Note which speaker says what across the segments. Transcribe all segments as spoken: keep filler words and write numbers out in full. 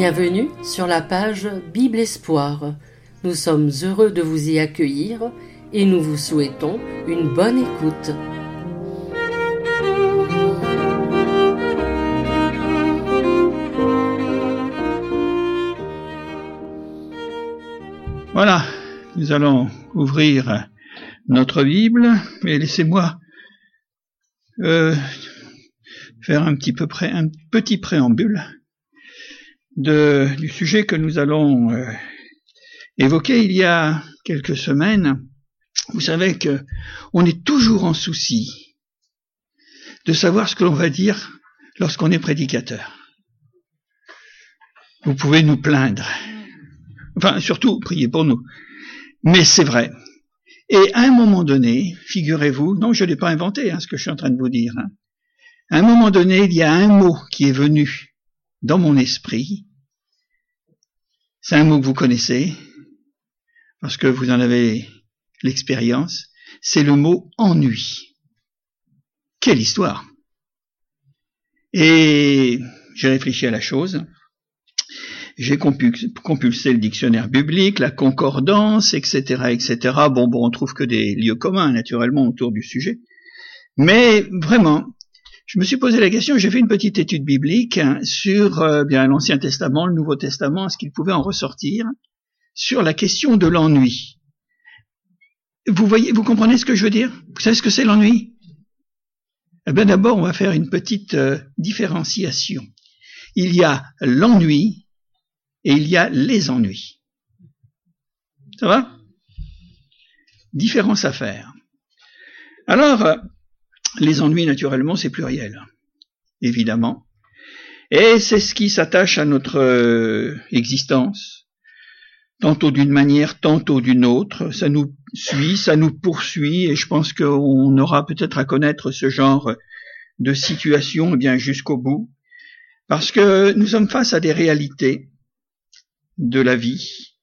Speaker 1: Bienvenue sur la page Bible Espoir. Nous sommes heureux de vous y accueillir et nous vous souhaitons une bonne écoute.
Speaker 2: Voilà, nous allons ouvrir notre Bible et laissez-moi euh, faire un petit peu près, un petit préambule de, du sujet que nous allons euh, évoquer il y a quelques semaines. Vous savez que on est toujours en souci de savoir ce que l'on va dire lorsqu'on est prédicateur. Vous pouvez nous plaindre. Enfin, surtout, priez pour nous. Mais c'est vrai. Et à un moment donné, figurez-vous, non, je ne l'ai pas inventé, hein, ce que je suis en train de vous dire. Hein. À un moment donné, il y a un mot qui est venu dans mon esprit. C'est un mot que vous connaissez, parce que vous en avez l'expérience. C'est le mot ennui. Quelle histoire! Et j'ai réfléchi à la chose. J'ai compulsé le dictionnaire biblique, la concordance, et cetera, et cetera. Bon, bon, on trouve que des lieux communs, naturellement, autour du sujet. Mais vraiment, je me suis posé la question, j'ai fait une petite étude biblique hein, sur euh, bien l'Ancien Testament, le Nouveau Testament, ce qu'il pouvait en ressortir, sur la question de l'ennui. Vous voyez, vous comprenez ce que je veux dire? Vous savez ce que c'est l'ennui? Eh bien, d'abord, on va faire une petite euh, différenciation. Il y a l'ennui et il y a les ennuis. Ça va? Différence à faire. Alors, euh, les ennuis, naturellement, c'est pluriel, évidemment. Et c'est ce qui s'attache à notre euh, existence, tantôt d'une manière, tantôt d'une autre. Ça nous suit, ça nous poursuit, et je pense qu'on aura peut-être à connaître ce genre de situation eh bien jusqu'au bout, parce que nous sommes face à des réalités de la vie,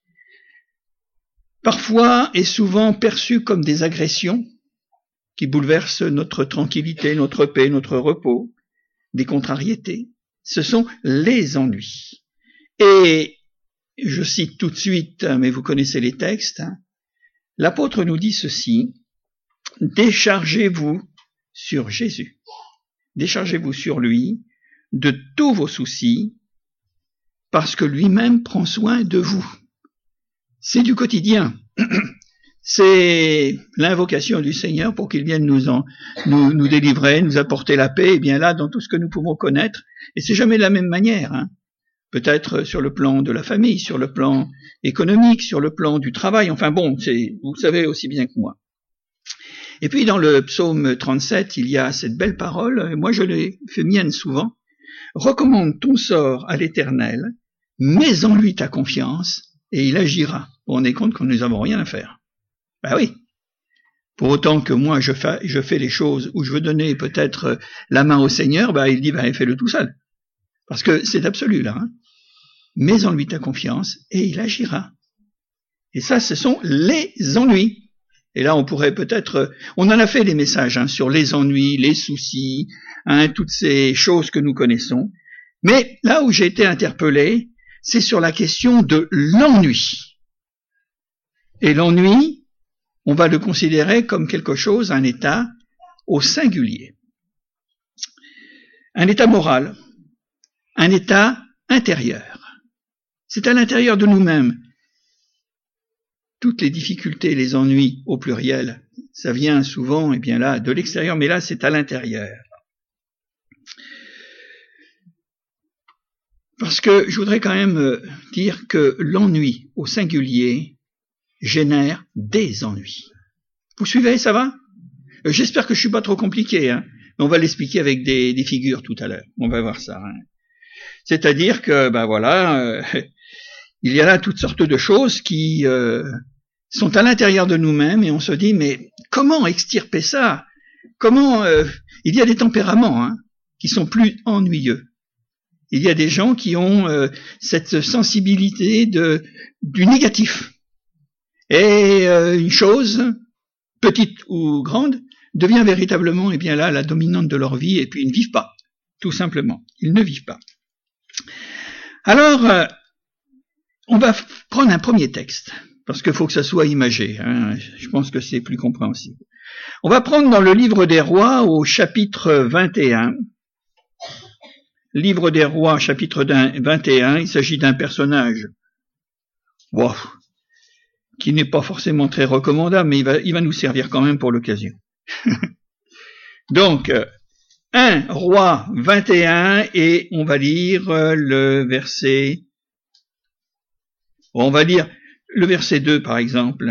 Speaker 2: parfois et souvent perçues comme des agressions, qui bouleversent notre tranquillité, notre paix, notre repos, des contrariétés. Ce sont les ennuis. Et je cite tout de suite, mais vous connaissez les textes, hein, l'apôtre nous dit ceci, « Déchargez-vous sur Jésus, déchargez-vous sur lui de tous vos soucis, parce que lui-même prend soin de vous. » C'est du quotidien. C'est l'invocation du Seigneur pour qu'il vienne nous, en, nous, nous délivrer, nous apporter la paix, et bien là, dans tout ce que nous pouvons connaître. Et c'est jamais de la même manière. Hein. Peut-être sur le plan de la famille, sur le plan économique, sur le plan du travail. Enfin bon, c'est, vous le savez aussi bien que moi. Et puis dans le psaume trente-sept, il y a cette belle parole, moi je l'ai fait mienne souvent. Recommande ton sort à l'Éternel, mets en lui ta confiance, et il agira. On est compte que nous n'avons rien à faire. Ben oui. Pour autant que moi je fais, je fais les choses où je veux donner peut-être la main au Seigneur, ben il dit ben fais-le tout seul. Parce que c'est absolu là. Hein. Mets en lui ta confiance et il agira. Et ça, ce sont les ennuis. Et là, on pourrait peut-être, on en a fait des messages hein, sur les ennuis, les soucis, hein, toutes ces choses que nous connaissons. Mais là où j'ai été interpellé, c'est sur la question de l'ennui. Et l'ennui, on va le considérer comme quelque chose, un état au singulier. Un état moral, un état intérieur. C'est à l'intérieur de nous-mêmes. Toutes les difficultés, les ennuis au pluriel, ça vient souvent, eh bien là, de l'extérieur, mais là, c'est à l'intérieur. Parce que je voudrais quand même dire que l'ennui au singulier génère des ennuis. Vous suivez, ça va? J'espère que je suis pas trop compliqué, hein. Mais on va l'expliquer avec des, des figures tout à l'heure. On va voir ça. Hein. C'est-à-dire que, ben voilà, euh, il y a là toutes sortes de choses qui euh, sont à l'intérieur de nous-mêmes et on se dit, mais comment extirper ça? Comment euh, il y a des tempéraments hein, qui sont plus ennuyeux. Il y a des gens qui ont euh, cette sensibilité de du négatif. Et euh, une chose, petite ou grande, devient véritablement, eh bien là, la dominante de leur vie, et puis ils ne vivent pas, tout simplement. Ils ne vivent pas. Alors, euh, on va prendre un premier texte, parce qu'il faut que ça soit imagé. Hein. Je pense que c'est plus compréhensible. On va prendre dans le livre des Rois au chapitre vingt et un. Livre des Rois, chapitre vingt et un, il s'agit d'un personnage wow, qui n'est pas forcément très recommandable, mais il va, il va nous servir quand même pour l'occasion. Donc, un Roi vingt et un, et on va lire le verset, on va lire le verset deux par exemple.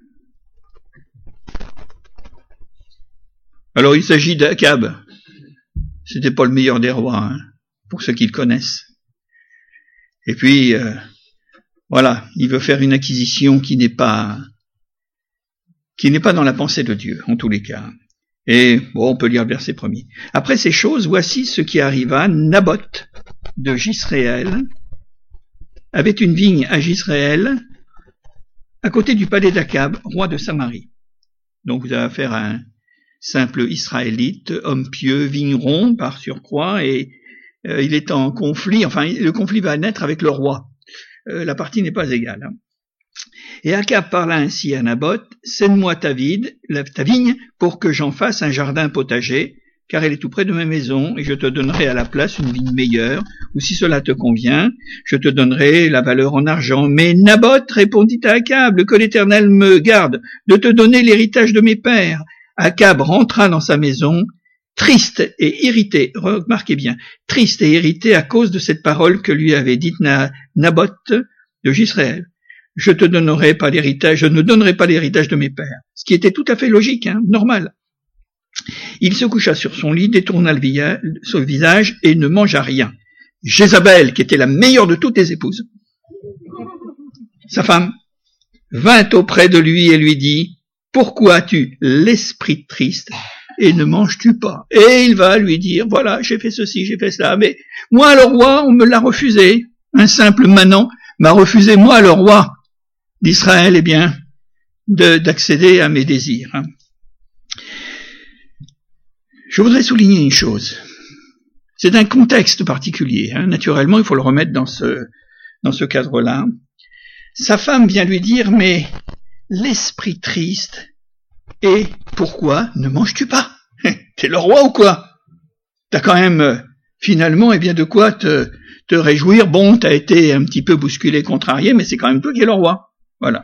Speaker 2: Alors il s'agit d'Akab. C'était pas le meilleur des rois, hein, pour ceux qui le connaissent. Et puis, euh, voilà, il veut faire une acquisition qui n'est pas, qui n'est pas dans la pensée de Dieu, en tous les cas. Et, bon, on peut lire le verset premier. Après ces choses, voici ce qui arriva. Naboth de Jisréel avait une vigne à Jisréel, à côté du palais d'Akab, roi de Samarie. Donc vous avez affaire à un simple Israélite, homme pieux, vigneron par surcroît, et euh, il est en conflit, enfin le conflit va naître avec le roi. Euh, la partie n'est pas égale. Hein. Et Akab parla ainsi à Naboth, cède-moi ta, vide, ta vigne pour que j'en fasse un jardin potager, car elle est tout près de ma maison, et je te donnerai à la place une vigne meilleure, ou si cela te convient, je te donnerai la valeur en argent. Mais Naboth répondit à Akab, que l'Éternel me garde de te donner l'héritage de mes pères. Akab rentra dans sa maison, triste et irrité, remarquez bien, triste et irrité à cause de cette parole que lui avait dite Naboth de Jisréel. Je te donnerai pas l'héritage, je ne donnerai pas l'héritage de mes pères. Ce qui était tout à fait logique, hein, normal. Il se coucha sur son lit, détourna le visage et ne mangea rien. Jézabel, qui était la meilleure de toutes les épouses, sa femme, vint auprès de lui et lui dit, pourquoi as-tu l'esprit triste et ne manges-tu pas? Et il va lui dire, voilà, j'ai fait ceci, j'ai fait cela, mais moi le roi, on me l'a refusé. Un simple manant m'a refusé, moi le roi d'Israël, eh bien, de, d'accéder à mes désirs. Je voudrais souligner une chose. C'est un contexte particulier. Hein. Naturellement, il faut le remettre dans ce, dans ce cadre-là. Sa femme vient lui dire, mais l'esprit triste, et pourquoi ne manges-tu pas? T'es le roi ou quoi? T'as quand même, finalement, eh bien, de quoi te, te réjouir. Bon, t'as été un petit peu bousculé, contrarié, mais c'est quand même toi qui es le roi. Voilà.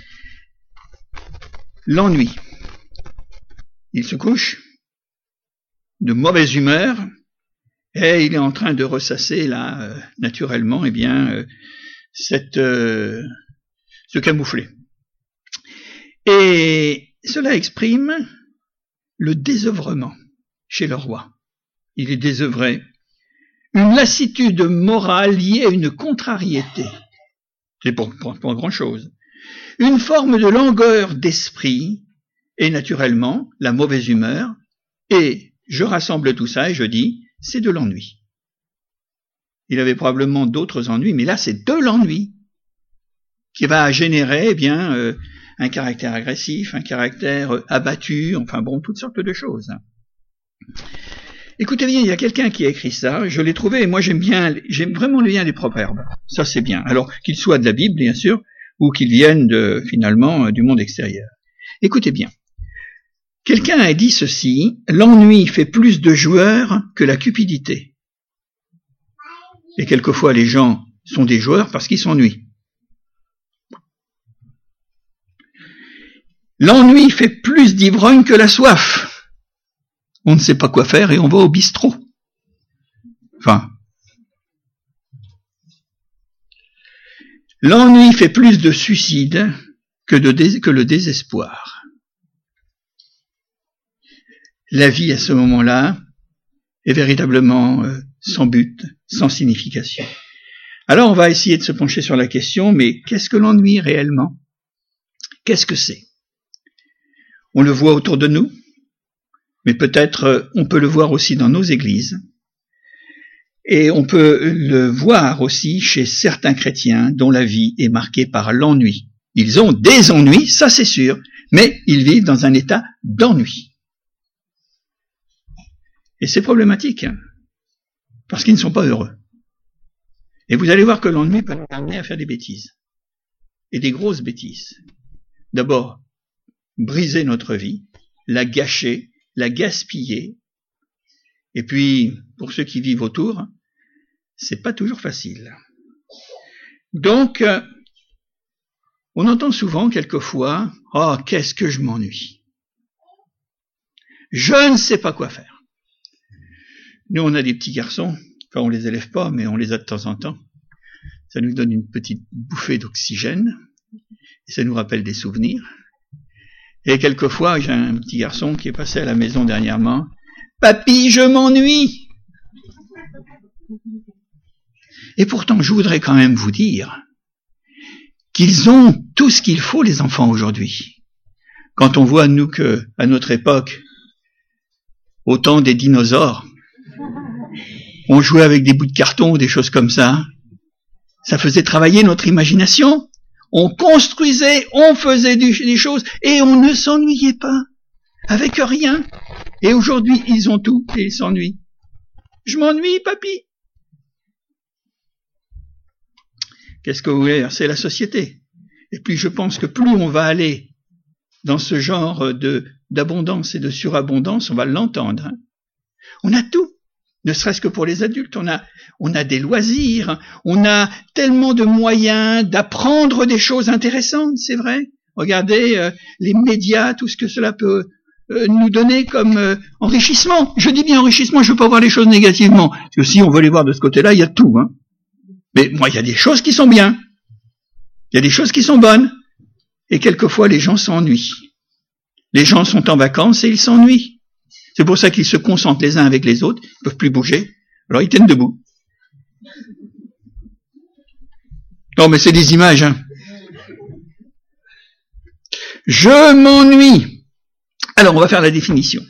Speaker 2: L'ennui. Il se couche, de mauvaise humeur, et il est en train de ressasser, là, euh, naturellement, eh bien, euh, cette, euh, ce camouflet. Et cela exprime le désœuvrement chez le roi. Il est désœuvré. Une lassitude morale liée à une contrariété. C'est pour, pour, pour grand-chose. Une forme de langueur d'esprit, et naturellement, la mauvaise humeur, et je rassemble tout ça et je dis, c'est de l'ennui. Il avait probablement d'autres ennuis, mais là, c'est de l'ennui qui va générer, eh bien, euh, un caractère agressif, un caractère abattu, enfin bon, toutes sortes de choses. Écoutez bien, il y a quelqu'un qui a écrit ça, je l'ai trouvé, et moi j'aime bien, j'aime vraiment bien les proverbes. Ça c'est bien. Alors, qu'ils soient de la Bible, bien sûr, ou qu'ils viennent de, finalement, du monde extérieur. Écoutez bien. Quelqu'un a dit ceci, l'ennui fait plus de joueurs que la cupidité. Et quelquefois les gens sont des joueurs parce qu'ils s'ennuient. L'ennui fait plus d'ivrogne que la soif. On ne sait pas quoi faire et on va au bistrot. Enfin. L'ennui fait plus de suicides que, de dés- que le désespoir. La vie à ce moment-là est véritablement euh, sans but, sans signification. Alors on va essayer de se pencher sur la question, mais qu'est-ce que l'ennui réellement? Qu'est-ce que c'est? On le voit autour de nous, mais peut-être euh, on peut le voir aussi dans nos églises, et on peut le voir aussi chez certains chrétiens dont la vie est marquée par l'ennui. Ils ont des ennuis, ça c'est sûr, mais ils vivent dans un état d'ennui. Et c'est problématique, hein, parce qu'ils ne sont pas heureux. Et vous allez voir que l'ennui peut nous amener à faire des bêtises. Et des grosses bêtises. D'abord, briser notre vie, la gâcher, la gaspiller. Et puis, pour ceux qui vivent autour, c'est pas toujours facile. Donc, euh, on entend souvent, quelquefois, « Oh, qu'est-ce que je m'ennuie !» Je ne sais pas quoi faire. Nous, on a des petits garçons, enfin, on les élève pas, mais on les a de temps en temps. Ça nous donne une petite bouffée d'oxygène, et ça nous rappelle des souvenirs. Et quelquefois, j'ai un petit garçon qui est passé à la maison dernièrement. « Papy, je m'ennuie !» Et pourtant, je voudrais quand même vous dire qu'ils ont tout ce qu'il faut, les enfants, aujourd'hui. Quand on voit, nous, que, à notre époque, au temps des dinosaures, on jouait avec des bouts de carton ou des choses comme ça, ça faisait travailler notre imagination. On construisait, on faisait des choses, et on ne s'ennuyait pas, avec rien. Et aujourd'hui, ils ont tout, et ils s'ennuient. Je m'ennuie, papy. Qu'est-ce que vous voulez dire? C'est la société. Et puis je pense que plus on va aller dans ce genre de d'abondance et de surabondance, on va l'entendre. Hein. On a tout, ne serait-ce que pour les adultes. On a, on a des loisirs, on a tellement de moyens d'apprendre des choses intéressantes, c'est vrai. Regardez euh, les médias, tout ce que cela peut euh, nous donner comme euh, enrichissement. Je dis bien enrichissement, je ne veux pas voir les choses négativement. Parce que si on veut les voir de ce côté-là, il y a tout. Hein. Mais moi, il y a des choses qui sont bien. Il y a des choses qui sont bonnes. Et quelquefois, les gens s'ennuient. Les gens sont en vacances et ils s'ennuient. C'est pour ça qu'ils se concentrent les uns avec les autres. Ils ne peuvent plus bouger. Alors, ils tiennent debout. Non, mais c'est des images. Hein. Je m'ennuie. Alors, on va faire la définition.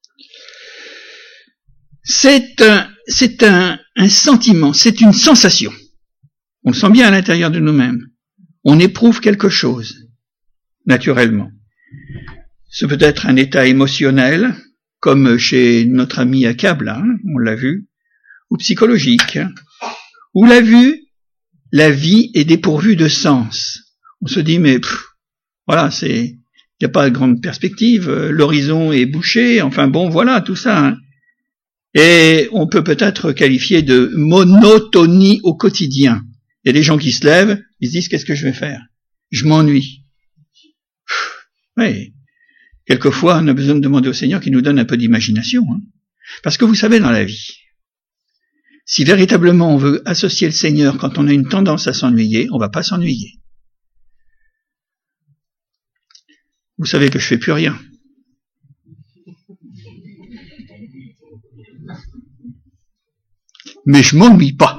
Speaker 2: C'est un, c'est un, un sentiment, c'est une sensation. On le sent bien à l'intérieur de nous-mêmes. On éprouve quelque chose, naturellement. Ce peut être un état émotionnel, comme chez notre ami Akab, là, hein, on l'a vu, ou psychologique, hein, où la vue, la vie est dépourvue de sens. On se dit, mais pff, voilà, c'est, il n'y a pas de grande perspective, l'horizon est bouché, enfin bon, voilà, tout ça. Hein. Et on peut peut-être qualifier de monotonie au quotidien. Il y a des gens qui se lèvent, ils se disent, qu'est-ce que je vais faire? Je m'ennuie. Oui. Quelquefois, on a besoin de demander au Seigneur qu'il nous donne un peu d'imagination. Hein. Parce que vous savez, dans la vie, si véritablement on veut associer le Seigneur quand on a une tendance à s'ennuyer, on ne va pas s'ennuyer. Vous savez que je fais plus rien. Mais je m'ennuie pas.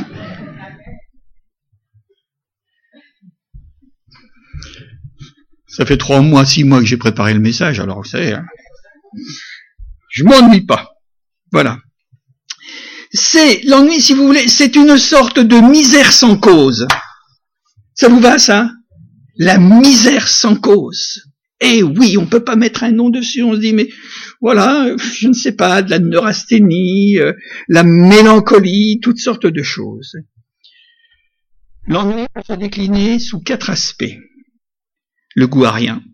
Speaker 2: Ça fait trois mois, six mois que j'ai préparé le message, alors vous savez, hein, je m'ennuie pas. Voilà. C'est, l'ennui, si vous voulez, c'est une sorte de misère sans cause. Ça vous va, ça? La misère sans cause. Eh oui, on peut pas mettre un nom dessus, on se dit, mais voilà, je ne sais pas, de la neurasthénie, euh, la mélancolie, toutes sortes de choses. L'ennui peut se décliner sous quatre aspects. Le goût à rien,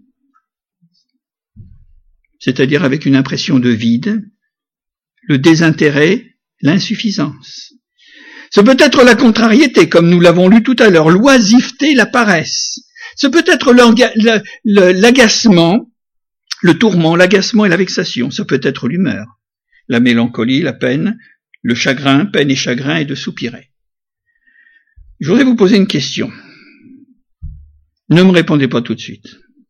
Speaker 2: c'est-à-dire avec une impression de vide, le désintérêt, l'insuffisance. Ce peut être la contrariété, comme nous l'avons lu tout à l'heure, l'oisiveté, la paresse. Ce peut être l'agacement, le tourment, l'agacement et la vexation. Ce peut être l'humeur, la mélancolie, la peine, le chagrin, peine et chagrin et de soupirer. Je voudrais vous poser une question. Ne me répondez pas tout de suite.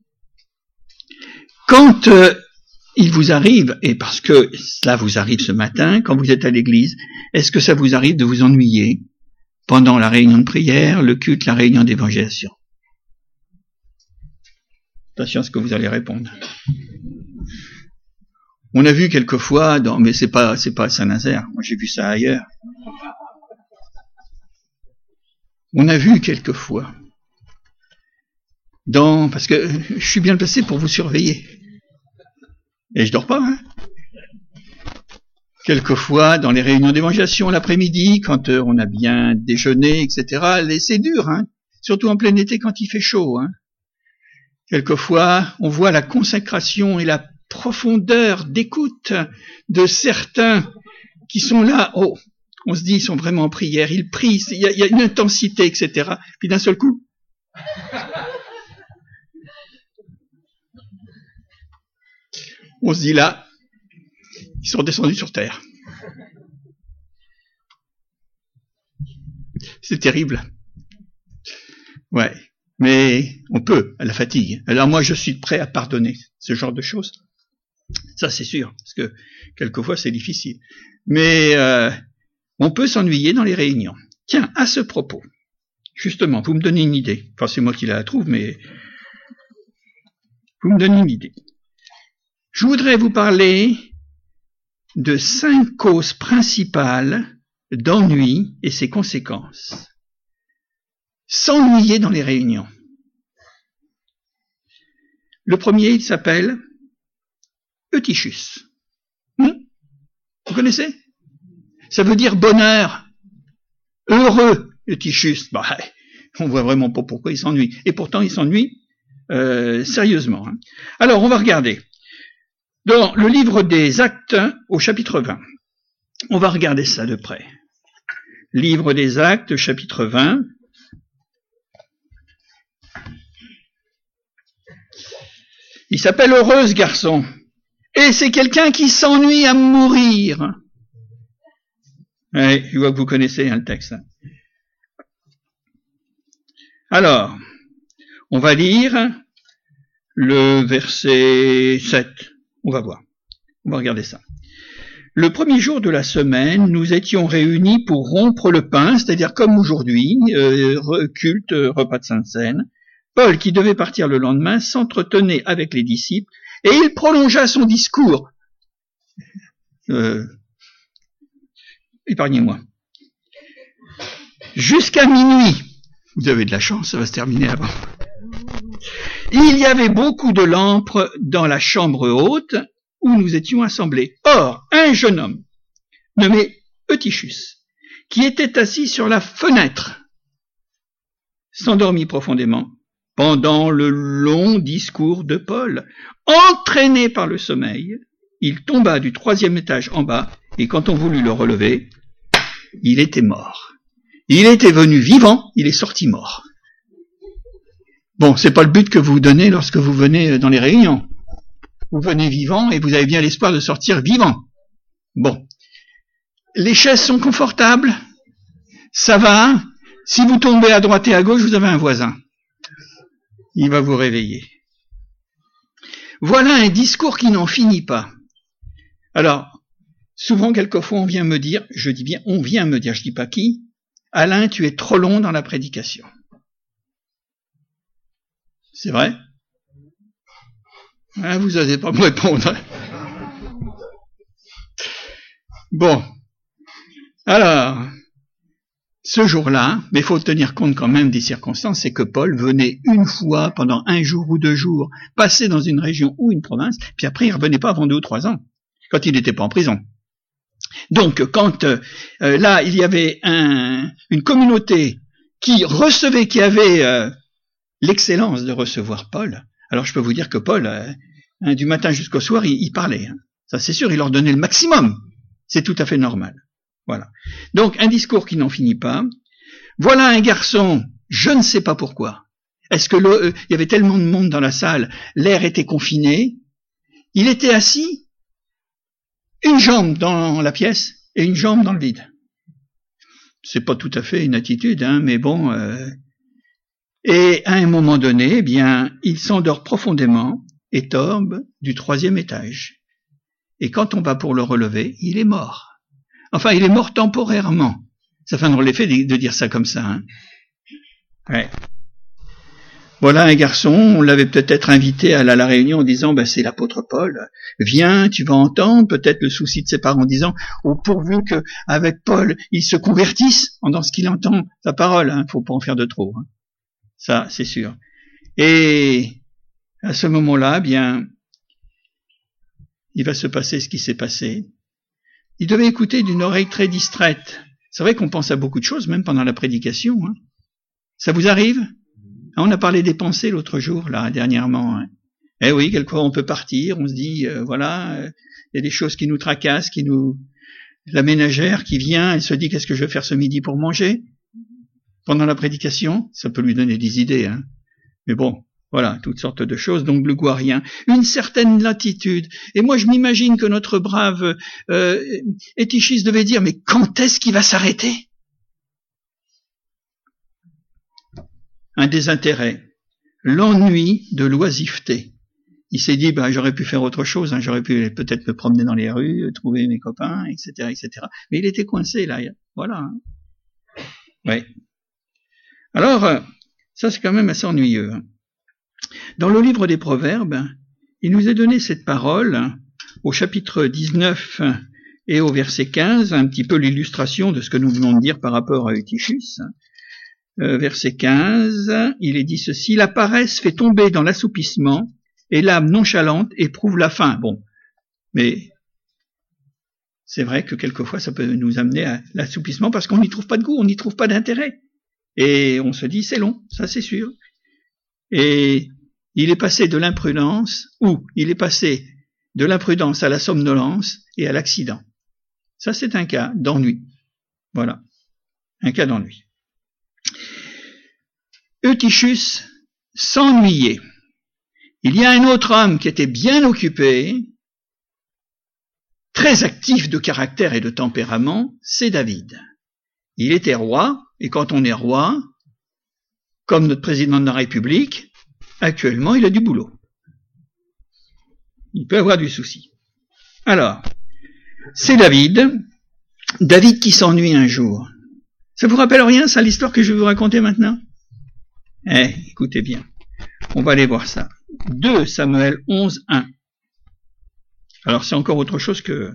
Speaker 2: Quand euh, il vous arrive, et parce que cela vous arrive ce matin, quand vous êtes à l'église, est-ce que ça vous arrive de vous ennuyer pendant la réunion de prière, le culte, la réunion d'évangélisation? Attention à ce que vous allez répondre. On a vu quelquefois, dans, mais c'est pas, c'est pas à Saint-Nazaire, moi j'ai vu ça ailleurs. On a vu quelquefois, dans, parce que je suis bien placé pour vous surveiller. Et je dors pas, hein. quelquefois, dans les réunions d'évangélisation l'après-midi, quand euh, on a bien déjeuné, et cetera, c'est dur, hein, surtout en plein été quand il fait chaud. Hein. Quelquefois, on voit la consécration et la profondeur d'écoute de certains qui sont là. Oh, on se dit, ils sont vraiment en prière, ils prient, il y a, il y a une intensité, et cetera. Puis d'un seul coup, on se dit là, ils sont descendus sur terre. C'est terrible. Ouais. Mais on peut, à la fatigue. Alors moi, je suis prêt à pardonner ce genre de choses. Ça, c'est sûr, parce que quelquefois, c'est difficile. Mais euh, on peut s'ennuyer dans les réunions. Tiens, à ce propos, justement, vous me donnez une idée. Enfin, c'est moi qui la trouve, mais vous me donnez une idée. Je voudrais vous parler de cinq causes principales d'ennui et ses conséquences. S'ennuyer dans les réunions. Le premier, il s'appelle Eutychus. Hmm? Vous connaissez? Ça veut dire bonheur, heureux, Eutychus. Bah, on voit vraiment pas pourquoi il s'ennuie. Et pourtant, il s'ennuie euh, sérieusement. Hein. Alors, on va regarder. Dans le livre des Actes, au chapitre vingt, on va regarder ça de près. Livre des Actes, chapitre vingt. Il s'appelle Heureux ce garçon. Et c'est quelqu'un qui s'ennuie à mourir. Ouais, je vois que vous connaissez hein, le texte. Alors, on va lire le verset sept. On va voir. On va regarder ça. Le premier jour de la semaine, nous étions réunis pour rompre le pain, c'est-à-dire comme aujourd'hui, euh, culte, repas de Sainte Seine. Paul, qui devait partir le lendemain, s'entretenait avec les disciples et il prolongea son discours. Euh, épargnez-moi. Jusqu'à minuit. Vous avez de la chance, ça va se terminer avant. Il y avait beaucoup de lampes dans la chambre haute où nous étions assemblés. Or, un jeune homme, nommé Eutychus, qui était assis sur la fenêtre, s'endormit profondément pendant le long discours de Paul. Entraîné par le sommeil, il tomba du troisième étage en bas, et quand on voulut le relever, il était mort. Il était venu vivant, il est sorti mort. Bon, c'est pas le but que vous vous donnez lorsque vous venez dans les réunions. Vous venez vivant et vous avez bien l'espoir de sortir vivant. Bon. Les chaises sont confortables, ça va. Si vous tombez à droite et à gauche, vous avez un voisin. Il va vous réveiller. Voilà un discours qui n'en finit pas. Alors, souvent, quelquefois, on vient me dire, je dis bien, on vient me dire, je dis pas qui, Alain, tu es trop long dans la prédication. C'est vrai? Hein, vous n'osez pas me répondre. Bon. Alors, ce jour-là, mais il faut tenir compte quand même des circonstances, c'est que Paul venait une fois pendant un jour ou deux jours, passer dans une région ou une province, puis après il revenait pas avant deux ou trois ans, quand il n'était pas en prison. Donc, quand euh, là, il y avait un, une communauté qui recevait, qui avait euh, l'excellence de recevoir Paul, alors je peux vous dire que Paul, euh, hein, du matin jusqu'au soir, il, il parlait. Hein. Ça c'est sûr, il leur donnait le maximum. C'est tout à fait normal. Voilà. Donc, un discours qui n'en finit pas. Voilà un garçon, je ne sais pas pourquoi. Est-ce que le, euh, il y avait tellement de monde dans la salle, l'air était confiné. Il était assis, une jambe dans la pièce et une jambe dans le vide. C'est pas tout à fait une attitude, hein, mais bon. Euh... Et à un moment donné, eh bien, il s'endort profondément et tombe du troisième étage. Et quand on va pour le relever, il est mort. Enfin, il est mort temporairement. Ça fait un drôle d'effet de dire ça comme ça. Hein. Ouais. Voilà un garçon, on l'avait peut-être invité à la, la réunion en disant, ben, c'est l'apôtre Paul, viens, tu vas entendre peut-être le souci de ses parents en disant, oh, pourvu que avec Paul, il se convertisse dans ce qu'il entend, sa parole, hein, faut pas en faire de trop. Hein. Ça, c'est sûr. Et à ce moment-là, bien, il va se passer ce qui s'est passé. il devait écouter d'une oreille très distraite. C'est vrai qu'on pense à beaucoup de choses, même pendant la prédication. Hein. Ça vous arrive? On a parlé des pensées l'autre jour, là, dernièrement. Hein. Eh oui, quelquefois on peut partir, on se dit, euh, voilà, il euh, y a des choses qui nous tracassent, qui nous... La ménagère qui vient, elle se dit, qu'est-ce que je vais faire ce midi pour manger? Pendant la prédication, ça peut lui donner des idées. Hein. Mais bon, voilà, toutes sortes de choses, donc le goût à rien. Une certaine latitude. Et moi, je m'imagine que notre brave euh, Étichis devait dire, mais quand est-ce qu'il va s'arrêter? Un désintérêt, l'ennui de l'oisiveté. Il s'est dit, ben, j'aurais pu faire autre chose, hein, j'aurais pu peut-être me promener dans les rues, trouver mes copains, et cetera, et cetera. Mais il était coincé, là, voilà. Hein. Ouais. Alors, ça c'est quand même assez ennuyeux. Hein. Dans le livre des Proverbes, il nous est donné cette parole, au chapitre dix-neuf et au verset quinze, un petit peu l'illustration de ce que nous venons de dire par rapport à Eutychus. Euh, verset quinze, il est dit ceci, « La paresse fait tomber dans l'assoupissement, et l'âme nonchalante éprouve la faim. » Bon, mais c'est vrai que quelquefois ça peut nous amener à l'assoupissement parce qu'on n'y trouve pas de goût, on n'y trouve pas d'intérêt. Et on se dit c'est long, ça c'est sûr. Et il est passé de l'imprudence, ou il est passé de l'imprudence à la somnolence et à l'accident. Ça c'est un cas d'ennui. Voilà, un cas d'ennui. Eutychus s'ennuyait. Il y a un autre homme qui était bien occupé, très actif de caractère et de tempérament, c'est David. Il était roi, et quand on est roi, comme notre président de la République, actuellement il a du boulot. Il peut avoir du souci. Alors, c'est David, David qui s'ennuie un jour. Ça vous rappelle rien, ça, l'histoire que je vais vous raconter maintenant? Eh, écoutez bien, on va aller voir ça. deux Samuel onze, un. Alors c'est encore autre chose que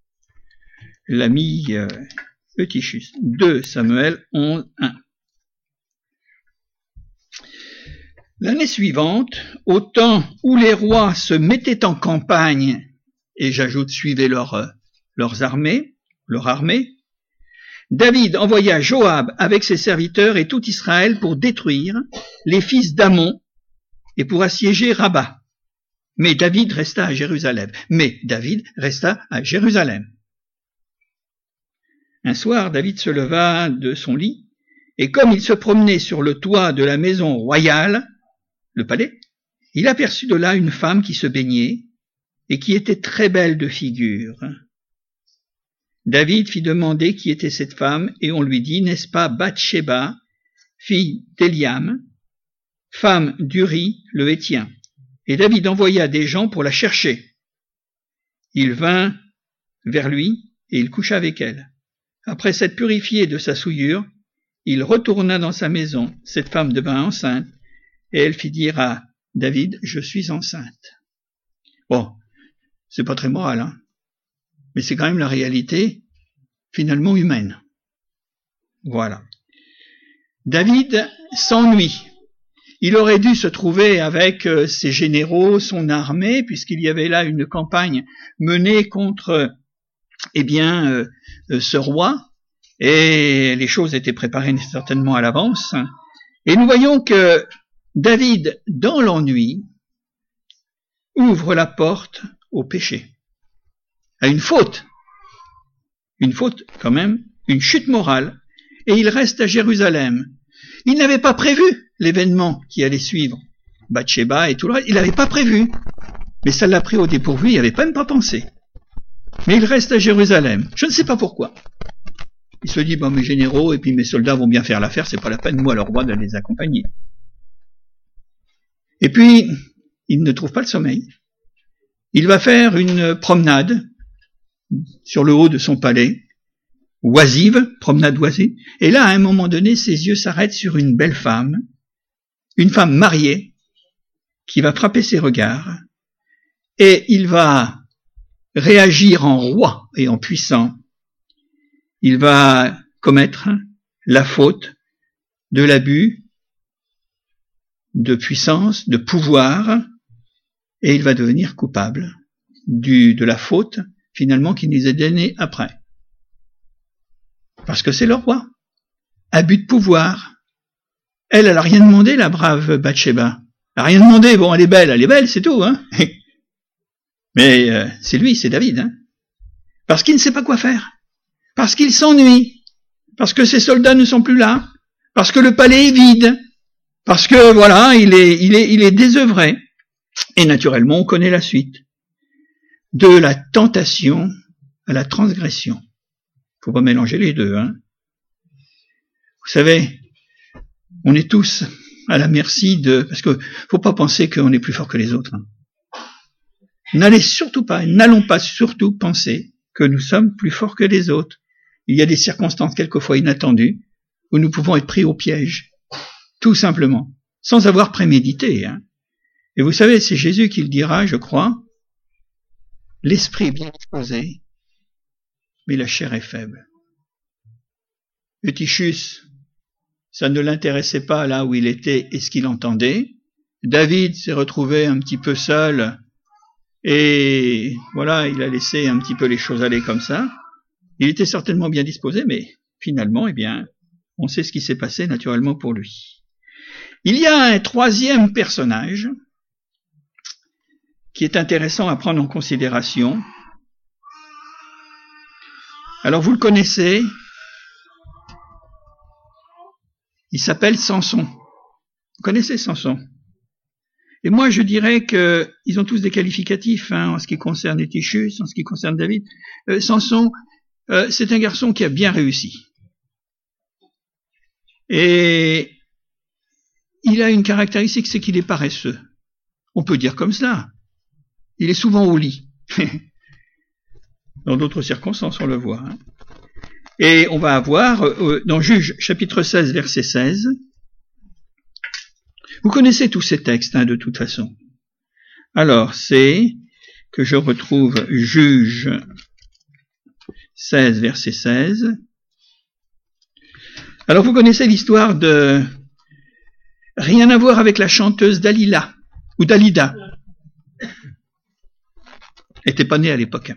Speaker 2: l'ami euh, Eutychus. deux Samuel onze, un. L'année suivante, au temps où les rois se mettaient en campagne, et j'ajoute suivaient leur, leurs armées, leur armée, David envoya Joab avec ses serviteurs et tout Israël pour détruire les fils d'Ammon et pour assiéger Rabat. Mais David resta à Jérusalem. Mais David resta à Jérusalem. Un soir, David se leva de son lit, et comme il se promenait sur le toit de la maison royale, le palais, il aperçut de là une femme qui se baignait, et qui était très belle de figure. David fit demander qui était cette femme, et on lui dit, n'est-ce pas Bathsheba, fille d'Eliam, femme d'Uri le Héthien? Et David envoya des gens pour la chercher. Il vint vers lui, et il coucha avec elle. Après s'être purifié de sa souillure, il retourna dans sa maison. Cette femme devint enceinte, et elle fit dire à David, je suis enceinte. Bon, c'est pas très moral, hein, mais c'est quand même la réalité, finalement humaine. Voilà. David s'ennuie. Il aurait dû se trouver avec ses généraux, son armée, puisqu'il y avait là une campagne menée contre, eh bien, euh, ce roi, et les choses étaient préparées certainement à l'avance. Et nous voyons que David, dans l'ennui, ouvre la porte au péché, à une faute, une faute quand même, une chute morale, et il reste à Jérusalem. Il n'avait pas prévu l'événement qui allait suivre, Bathsheba et tout le reste, il n'avait pas prévu, mais ça l'a pris au dépourvu, il n'y avait même pas pensé. Mais il reste à Jérusalem, je ne sais pas pourquoi. Il se dit, bon, mes généraux et puis mes soldats vont bien faire l'affaire, c'est pas la peine, moi, le roi, de les accompagner. Et puis, il ne trouve pas le sommeil. Il va faire une promenade sur le haut de son palais, oisive, promenade oisive, et là, à un moment donné, ses yeux s'arrêtent sur une belle femme, une femme mariée, qui va frapper ses regards, et il va réagir en roi et en puissant. Il va commettre la faute de l'abus de puissance, de pouvoir, et il va devenir coupable du, de la faute finalement, qui nous est donné après. Parce que c'est le roi. Abus de pouvoir. Elle, elle a rien demandé, la brave Bathsheba. Elle a rien demandé. Bon, elle est belle, elle est belle, c'est tout, hein. Mais euh, c'est lui, c'est David, hein. Parce qu'il ne sait pas quoi faire. Parce qu'il s'ennuie. Parce que ses soldats ne sont plus là. Parce que le palais est vide. Parce que, voilà, il est, il est, il est désœuvré. Et naturellement, on connaît la suite. De la tentation à la transgression. Faut pas mélanger les deux, hein. Vous savez, on est tous à la merci de... Parce que faut pas penser qu'on est plus fort que les autres. Hein. N'allez surtout pas, n'allons pas surtout penser que nous sommes plus forts que les autres. Il y a des circonstances quelquefois inattendues où nous pouvons être pris au piège. Tout simplement. Sans avoir prémédité. Hein. Et vous savez, c'est Jésus qui le dira, je crois. L'esprit est bien disposé, mais la chair est faible. Eutychus, ça ne l'intéressait pas là où il était et ce qu'il entendait. David s'est retrouvé un petit peu seul et voilà, il a laissé un petit peu les choses aller comme ça. Il était certainement bien disposé, mais finalement, eh bien, on sait ce qui s'est passé naturellement pour lui. Il y a un troisième personnage qui est intéressant à prendre en considération. Alors vous le connaissez, il s'appelle Samson. Vous connaissez Samson? Et moi je dirais que ils ont tous des qualificatifs hein, en ce qui concerne Eutychus, en ce qui concerne David. Euh, Samson, euh, c'est un garçon qui a bien réussi. Et il a une caractéristique, c'est qu'il est paresseux. On peut dire comme cela. Il est souvent au lit. Dans d'autres circonstances, on le voit. Hein. Et on va avoir, euh, dans Juge, chapitre seize, verset seize, vous connaissez tous ces textes, hein, de toute façon. Alors, c'est que je retrouve Juge seize, verset seize. Alors, vous connaissez l'histoire de... Rien à voir avec la chanteuse Dalila, ou Dalida. Elle n'était pas née à l'époque.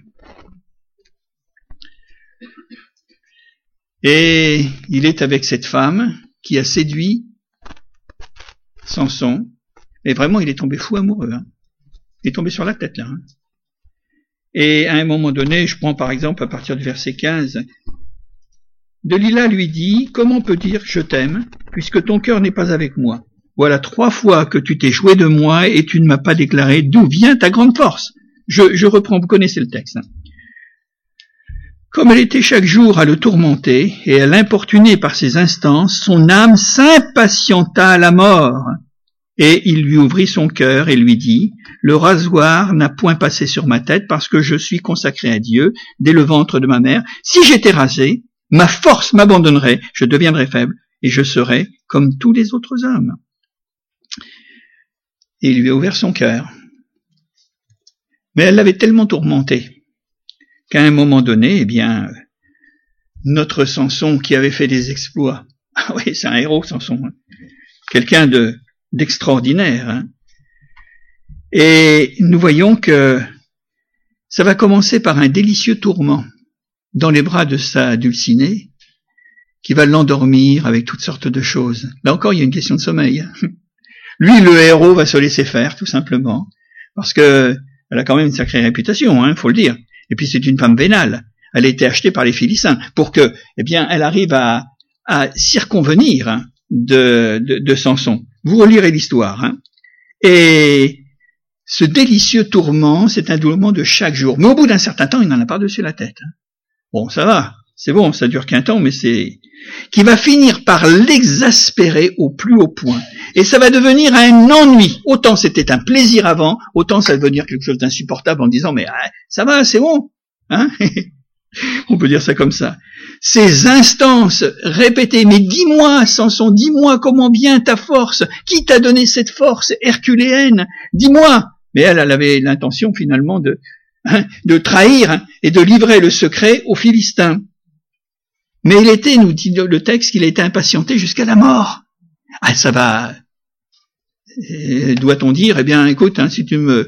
Speaker 2: Et il est avec cette femme qui a séduit Samson. Et vraiment, il est tombé fou amoureux. Hein. Il est tombé sur la tête, là. Hein. Et à un moment donné, je prends par exemple à partir du verset quinze, Dalila lui dit, « Comment peux dire je t'aime, puisque ton cœur n'est pas avec moi? Voilà trois fois que tu t'es joué de moi et tu ne m'as pas déclaré d'où vient ta grande force. » Je, je reprends, vous connaissez le texte. Hein. Comme elle était chaque jour à le tourmenter et à l'importuner par ses instances, son âme s'impatienta à la mort. Et il lui ouvrit son cœur et lui dit, « Le rasoir n'a point passé sur ma tête parce que je suis consacré à Dieu dès le ventre de ma mère. Si j'étais rasé, ma force m'abandonnerait, je deviendrais faible et je serais comme tous les autres hommes. » Et il lui a ouvert son cœur. Mais elle l'avait tellement tourmenté qu'à un moment donné, eh bien, notre Samson qui avait fait des exploits, ah oui, c'est un héros, Samson, hein, quelqu'un de d'extraordinaire, hein, et nous voyons que ça va commencer par un délicieux tourment dans les bras de sa dulcinée, qui va l'endormir avec toutes sortes de choses. Là encore, il y a une question de sommeil. Hein. Lui, le héros, va se laisser faire, tout simplement, parce que elle a quand même une sacrée réputation, hein, faut le dire. Et puis c'est une femme vénale. Elle a été achetée par les Philistins pour que, eh bien, elle arrive à, à circonvenir hein, de, de, de Samson. Vous relirez l'histoire. Hein. Et ce délicieux tourment, c'est un tourment de chaque jour. Mais au bout d'un certain temps, il n'en a pas dessus la tête. Hein. Bon, ça va, c'est bon, ça dure qu'un temps, mais c'est... qui va finir par l'exaspérer au plus haut point. Et ça va devenir un ennui. Autant c'était un plaisir avant, autant ça va devenir quelque chose d'insupportable en disant, mais ah, ça va, c'est bon. Hein. On peut dire ça comme ça. Ces instances répétées, mais dis-moi, Samson, dis-moi comment vient ta force, qui t'a donné cette force herculéenne, dis-moi. Mais elle, elle avait l'intention finalement de, hein, de trahir et de livrer le secret aux Philistins. Mais il était, nous dit le texte, qu'il a été impatienté jusqu'à la mort. Ah, ça va... Et doit-on dire, eh bien, écoute, hein, si tu me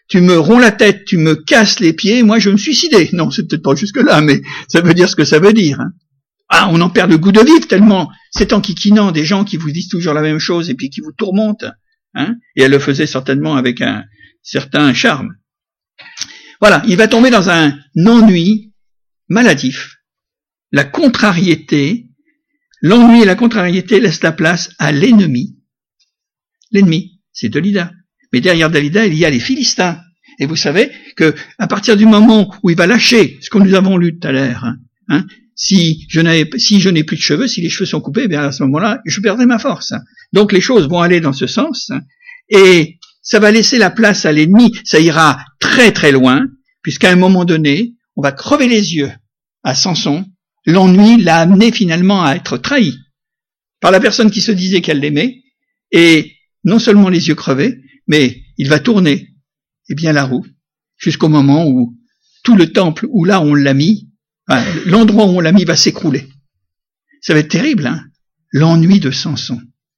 Speaker 2: tu me romps la tête, tu me casses les pieds, moi je vais me suicider. Non, c'est peut-être pas jusque-là, mais ça veut dire ce que ça veut dire. Hein. Ah, on en perd le goût de vivre tellement c'est enquiquinant des gens qui vous disent toujours la même chose et puis qui vous tourmentent. Hein. Et elle le faisait certainement avec un certain charme. Voilà, il va tomber dans un ennui maladif. La contrariété, l'ennui et la contrariété laissent la place à l'ennemi. L'ennemi, c'est Dalida. Mais derrière Dalida, il y a les Philistins. Et vous savez que à partir du moment où il va lâcher ce que nous avons lu tout à l'heure, hein, hein, si je n'avais, si je n'ai plus de cheveux, si les cheveux sont coupés, eh bien à ce moment-là, je perdrai ma force. Donc les choses vont aller dans ce sens, et ça va laisser la place à l'ennemi. Ça ira très très loin, puisqu'à un moment donné, on va crever les yeux à Samson. L'ennui l'a amené finalement à être trahi par la personne qui se disait qu'elle l'aimait, et non seulement les yeux crevés, mais il va tourner, eh bien, la roue, jusqu'au moment où tout le temple où là on l'a mis, enfin, l'endroit où on l'a mis va s'écrouler. Ça va être terrible, hein, l'ennui de Samson.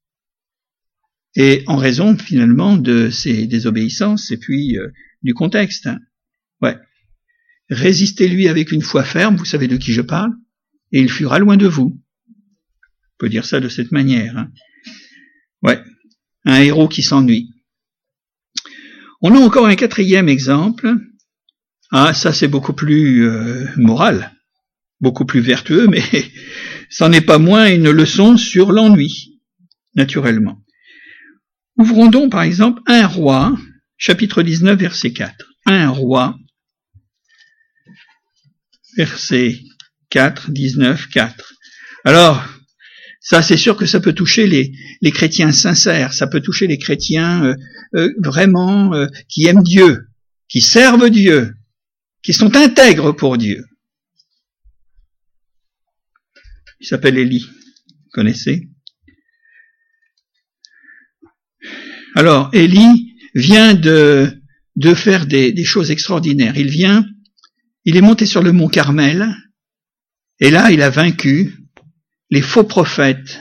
Speaker 2: Et en raison, finalement, de ses désobéissances et puis euh, du contexte. Hein. Ouais. Résistez-lui avec une foi ferme, vous savez de qui je parle, et il fuira loin de vous. On peut dire ça de cette manière. Hein. Ouais. Un héros qui s'ennuie. On a encore un quatrième exemple. Ah, ça c'est beaucoup plus euh, moral, beaucoup plus vertueux, mais ça n'est pas moins une leçon sur l'ennui, naturellement. Ouvrons donc par exemple un roi, chapitre dix-neuf, verset quatre. Un roi, verset quatre, dix-neuf, quatre. Alors, ça, c'est sûr que ça peut toucher les, les chrétiens sincères, ça peut toucher les chrétiens euh, euh, vraiment euh, qui aiment Dieu, qui servent Dieu, qui sont intègres pour Dieu. Il s'appelle Élie, vous connaissez? Alors, Élie vient de, de faire des, des choses extraordinaires. Il vient, il est monté sur le mont Carmel, et là, il a vaincu les faux prophètes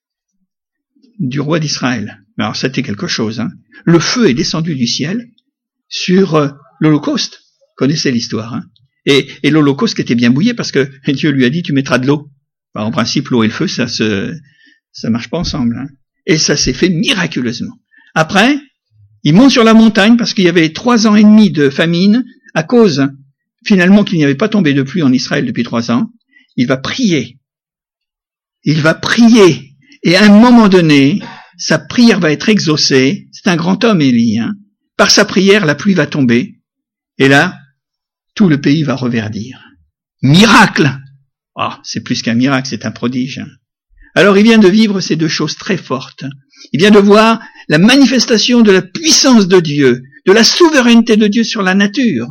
Speaker 2: du roi d'Israël. Alors, c'était quelque chose. Hein. Le feu est descendu du ciel sur euh, l'Holocauste. Vous connaissez l'histoire. Hein. Et, et l'Holocauste qui était bien mouillé parce que Dieu lui a dit, tu mettras de l'eau. Alors, en principe, l'eau et le feu, ça se, ça marche pas ensemble. Hein. Et ça s'est fait miraculeusement. Après, il monte sur la montagne parce qu'il y avait trois ans et demi de famine à cause, finalement, qu'il n'y avait pas tombé de pluie en Israël depuis trois ans. Il va prier. Il va prier, et à un moment donné, sa prière va être exaucée. C'est un grand homme, Élie. Hein. Par sa prière, la pluie va tomber, et là, tout le pays va reverdir. Miracle! Oh, c'est plus qu'un miracle, c'est un prodige. Hein. Alors, il vient de vivre ces deux choses très fortes. Il vient de voir la manifestation de la puissance de Dieu, de la souveraineté de Dieu sur la nature.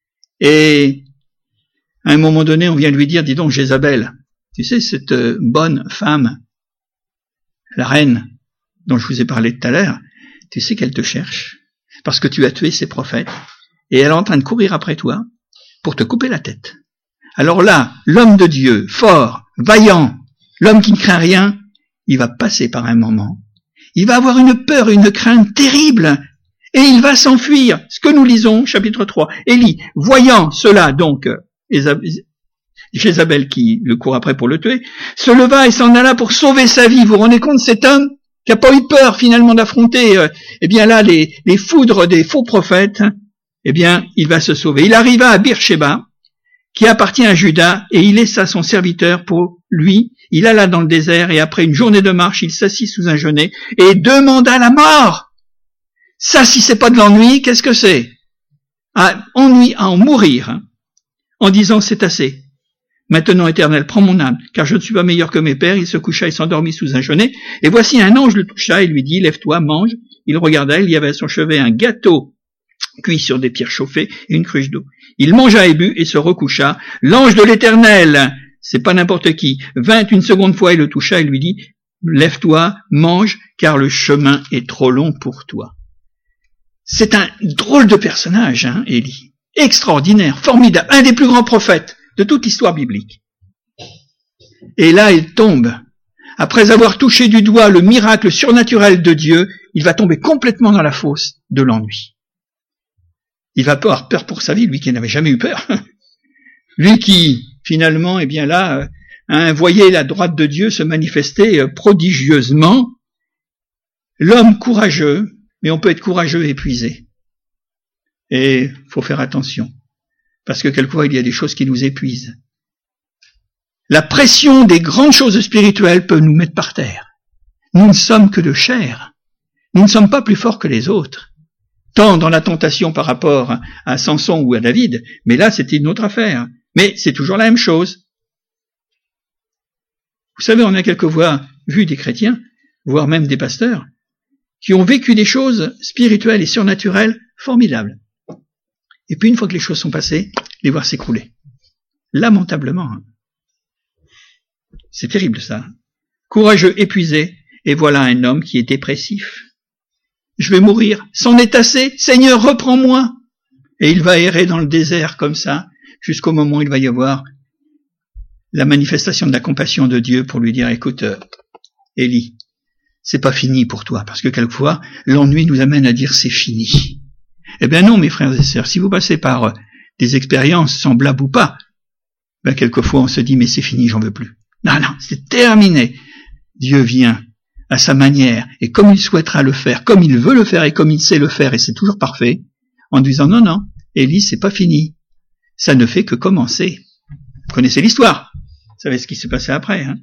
Speaker 2: Et à un moment donné, on vient lui dire, dis donc, Jézabel, tu sais, cette bonne femme, la reine dont je vous ai parlé tout à l'heure, tu sais qu'elle te cherche parce que tu as tué ses prophètes et elle est en train de courir après toi pour te couper la tête. Alors là, l'homme de Dieu, fort, vaillant, l'homme qui ne craint rien, il va passer par un moment. Il va avoir une peur, une crainte terrible et il va s'enfuir. Ce que nous lisons, chapitre trois. Élie, voyant cela donc, Jézabel qui le court après pour le tuer, se leva et s'en alla pour sauver sa vie. Vous vous rendez compte, cet homme qui n'a pas eu peur finalement d'affronter, euh, eh bien là, les, les foudres des faux prophètes, eh bien, il va se sauver. Il arriva à Beersheba, qui appartient à Juda, et il laissa son serviteur pour lui. Il alla dans le désert, et après une journée de marche, il s'assit sous un genêt, et demanda la mort. Ça, si c'est pas de l'ennui, qu'est-ce que c'est? À ennui, à en mourir, en disant c'est assez. Maintenant, Éternel, prends mon âme, car je ne suis pas meilleur que mes pères. Il se coucha et s'endormit sous un genêt. Et voici un ange le toucha et lui dit, lève-toi, mange. Il regarda, il y avait à son chevet un gâteau cuit sur des pierres chauffées et une cruche d'eau. Il mangea et but et se recoucha. L'ange de l'Éternel, c'est pas n'importe qui, vint une seconde fois et le toucha et lui dit, lève-toi, mange, car le chemin est trop long pour toi. C'est un drôle de personnage, hein, Élie. Extraordinaire, formidable, un des plus grands prophètes de toute l'histoire biblique. Et là, il tombe. Après avoir touché du doigt le miracle surnaturel de Dieu, il va tomber complètement dans la fosse de l'ennui. Il va pas avoir peur pour sa vie, lui qui n'avait jamais eu peur. Lui qui, finalement, eh bien là, hein, voyait la droite de Dieu se manifester prodigieusement. L'homme courageux, mais on peut être courageux et épuisé. Et faut faire attention, parce que quelquefois il y a des choses qui nous épuisent. La pression des grandes choses spirituelles peut nous mettre par terre. Nous ne sommes que de chair. Nous ne sommes pas plus forts que les autres. Tant dans la tentation par rapport à Samson ou à David, mais là c'était une autre affaire. Mais c'est toujours la même chose. Vous savez, on a quelquefois vu des chrétiens, voire même des pasteurs, qui ont vécu des choses spirituelles et surnaturelles formidables. Et puis une fois que les choses sont passées, les voir s'écrouler. Lamentablement. C'est terrible ça. Courageux, épuisé, et voilà un homme qui est dépressif. Je vais mourir, c'en est assez, Seigneur, reprends-moi. Et il va errer dans le désert comme ça, jusqu'au moment où il va y avoir la manifestation de la compassion de Dieu pour lui dire, écoute, euh, Élie, c'est pas fini pour toi, parce que quelquefois, l'ennui nous amène à dire c'est fini. Eh bien non, mes frères et sœurs, si vous passez par euh, des expériences semblables ou pas, ben quelquefois on se dit, mais c'est fini, j'en veux plus. Non, non, c'est terminé. Dieu vient à sa manière, et comme il souhaitera le faire, comme il veut le faire et comme il sait le faire, et c'est toujours parfait, en disant non, non, Élie, c'est pas fini. Ça ne fait que commencer. Vous connaissez l'histoire. Vous savez ce qui s'est passé après, hein.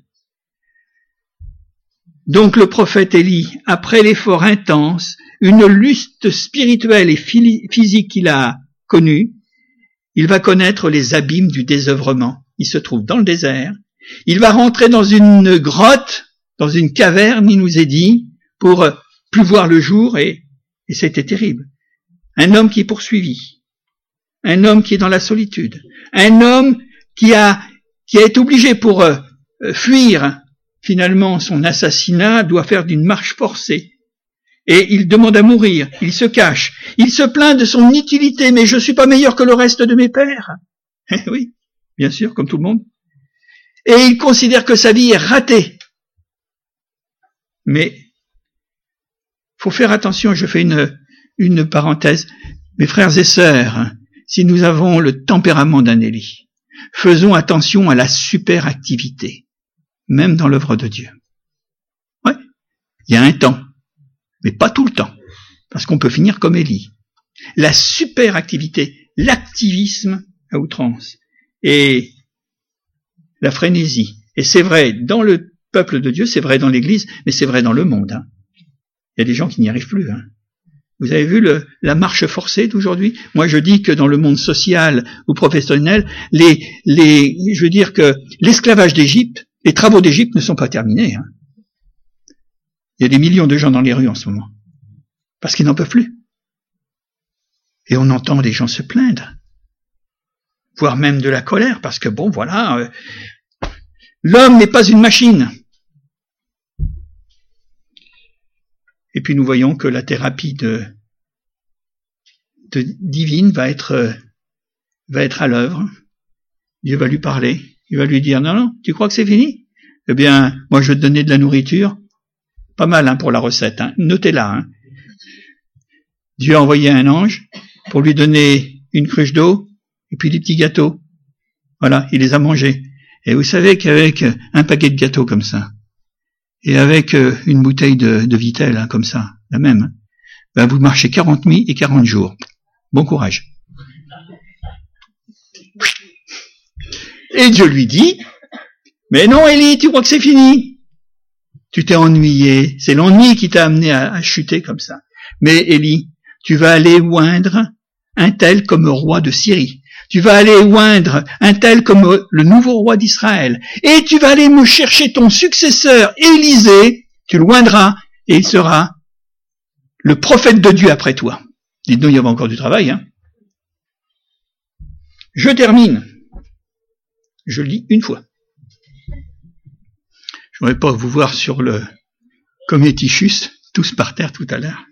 Speaker 2: Donc le prophète Élie, après l'effort intense, une lutte spirituelle et physique qu'il a connue, il va connaître les abîmes du désœuvrement. Il se trouve dans le désert. Il va rentrer dans une grotte, dans une caverne, il nous est dit, pour plus voir le jour, et, et c'était terrible. Un homme qui est poursuivi, un homme qui est dans la solitude, un homme qui a, qui a été obligé pour euh, fuir finalement son assassinat, doit faire d'une marche forcée. Et il demande à mourir, il se cache, il se plaint de son utilité, mais je suis pas meilleur que le reste de mes pères. Eh oui, bien sûr, comme tout le monde. Et il considère que sa vie est ratée. Mais faut faire attention, je fais une, une parenthèse. Mes frères et sœurs, si nous avons le tempérament d'un Élie, faisons attention à la superactivité, même dans l'œuvre de Dieu. Ouais, il y a un temps, mais pas tout le temps, parce qu'on peut finir comme Élie. La superactivité, l'activisme à outrance, et la frénésie. Et c'est vrai dans le peuple de Dieu, c'est vrai dans l'Église, mais c'est vrai dans le monde. Hein. Il y a des gens qui n'y arrivent plus. Hein. Vous avez vu le, la marche forcée d'aujourd'hui? Moi, je dis que dans le monde social ou professionnel, les, les, je veux dire que l'esclavage d'Égypte, les travaux d'Égypte ne sont pas terminés. Hein. Il y a des millions de gens dans les rues en ce moment, parce qu'ils n'en peuvent plus. Et on entend des gens se plaindre, voire même de la colère, parce que bon, voilà, euh, l'homme n'est pas une machine. Et puis nous voyons que la thérapie de, de divine va être, va être à l'œuvre. Dieu va lui parler. Il va lui dire, non, non, tu crois que c'est fini? Eh bien, moi je vais te donner de la nourriture. Pas mal hein, pour la recette. Hein. Notez-la. Hein. Dieu a envoyé un ange pour lui donner une cruche d'eau et puis des petits gâteaux. Voilà, il les a mangés. Et vous savez qu'avec un paquet de gâteaux comme ça, et avec une bouteille de, de Vittel, hein, comme ça, la même, ben vous marchez quarante nuits et quarante jours. Bon courage. Et Dieu lui dit, mais non Élie, tu crois que c'est fini? Tu t'es ennuyé, c'est l'ennui qui t'a amené à, à chuter comme ça. Mais Élie, tu vas aller oindre un tel comme roi de Syrie. Tu vas aller oindre un tel comme le nouveau roi d'Israël. Et tu vas aller me chercher ton successeur, Élisée, tu le oindras, et il sera le prophète de Dieu après toi. Dites-nous, il y avait encore du travail, hein. Je termine. Je lis une fois. Je ne voudrais pas vous voir sur le cométichus, tous par terre tout à l'heure.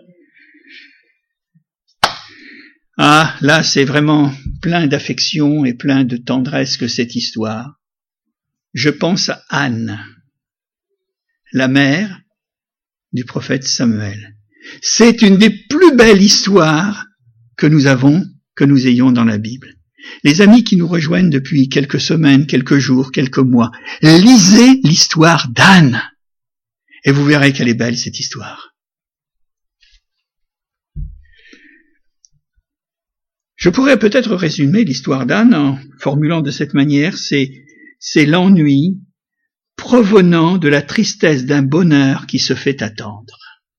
Speaker 2: Ah, là, c'est vraiment plein d'affection et plein de tendresse que cette histoire. Je pense à Anne, la mère du prophète Samuel. C'est une des plus belles histoires que nous avons, que nous ayons dans la Bible. Les amis qui nous rejoignent depuis quelques semaines, quelques jours, quelques mois, lisez l'histoire d'Anne. Et vous verrez qu'elle est belle, cette histoire. Je pourrais peut-être résumer l'histoire d'Anne en formulant de cette manière, c'est, c'est l'ennui provenant de la tristesse d'un bonheur qui se fait attendre.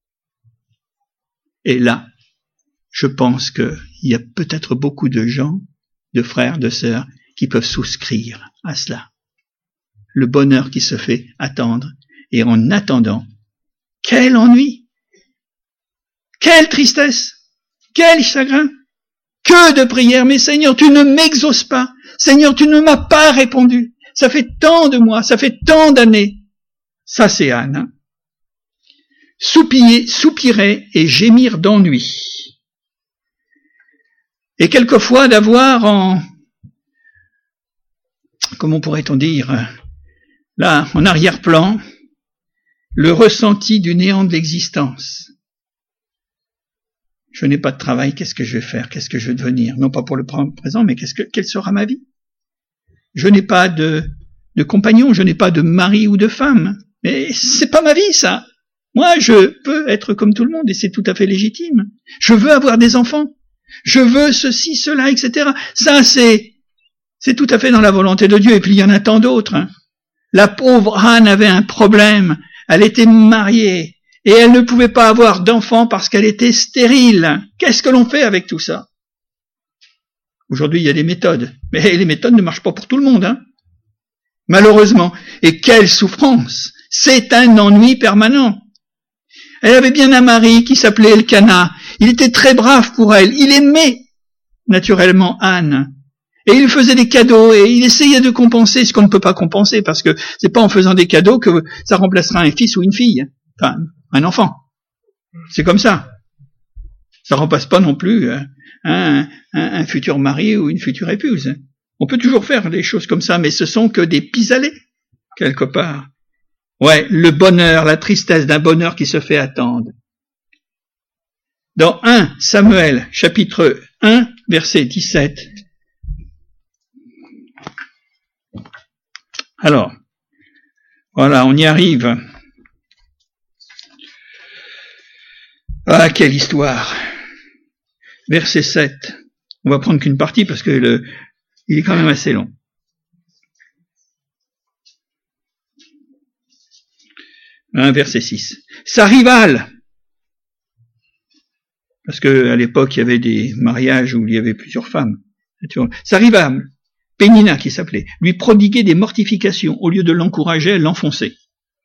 Speaker 2: Et là, je pense qu'il y a peut-être beaucoup de gens, de frères, de sœurs, qui peuvent souscrire à cela. Le bonheur qui se fait attendre, et en attendant, quel ennui! Quelle tristesse! Quel chagrin! Que de prières! Mais Seigneur, tu ne m'exauces pas! Seigneur, tu ne m'as pas répondu! Ça fait tant de mois, ça fait tant d'années! Ça, c'est Anne. Hein? Soupiller, soupirer et gémir d'ennui. Et quelquefois d'avoir en, comment pourrait-on dire, là, en arrière-plan, le ressenti du néant de l'existence. Je n'ai pas de travail, qu'est-ce que je vais faire, qu'est-ce que je vais devenir? Non pas pour le présent, mais qu'est-ce que, quelle sera ma vie? Je n'ai pas de, de compagnon, je n'ai pas de mari ou de femme. Mais c'est pas ma vie, ça. Moi, je peux être comme tout le monde et c'est tout à fait légitime. Je veux avoir des enfants. Je veux ceci, cela, et cetera. Ça, c'est, c'est tout à fait dans la volonté de Dieu. Et puis, il y en a tant d'autres. Hein. La pauvre Anne avait un problème. Elle était mariée et elle ne pouvait pas avoir d'enfants parce qu'elle était stérile. Qu'est-ce que l'on fait avec tout ça? Aujourd'hui, il y a des méthodes. Mais les méthodes ne marchent pas pour tout le monde. Hein. Malheureusement. Et quelle souffrance! C'est un ennui permanent. Elle avait bien un mari qui s'appelait Elkana. Il était très brave pour elle. Il aimait naturellement Anne. Et il faisait des cadeaux et il essayait de compenser ce qu'on ne peut pas compenser parce que c'est pas en faisant des cadeaux que ça remplacera un fils ou une fille. Enfin, un enfant. C'est comme ça. Ça remplace pas non plus un, un, un futur mari ou une future épouse. On peut toujours faire des choses comme ça, mais ce sont que des pis-aller, quelque part. Ouais, le bonheur, la tristesse d'un bonheur qui se fait attendre. Dans un Samuel, chapitre un, verset dix-sept. Alors, voilà, on y arrive. Ah, quelle histoire. Verset sept. On va prendre qu'une partie parce que le, il est quand même assez long. Un verset six. Sa rivale, parce que à l'époque il y avait des mariages où il y avait plusieurs femmes. Sa rivale, Pénina qui s'appelait, lui prodiguait des mortifications au lieu de l'encourager, elle l'enfonçait.